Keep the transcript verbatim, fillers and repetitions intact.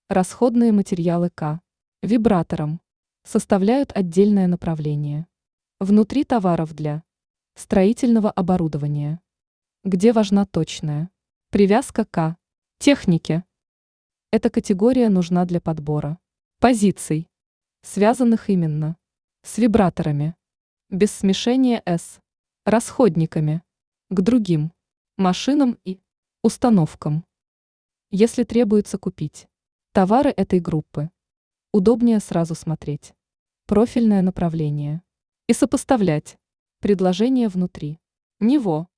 Расходные материалы К. Вибратором. Составляют отдельное направление. Внутри товаров для строительного оборудования. Где важна точная привязка к технике. Эта категория нужна для подбора позиций, связанных именно с вибраторами, без смешения с расходниками, к другим машинам и установкам. Если требуется купить товары этой группы, удобнее сразу смотреть профильное направление и сопоставлять предложения внутри него.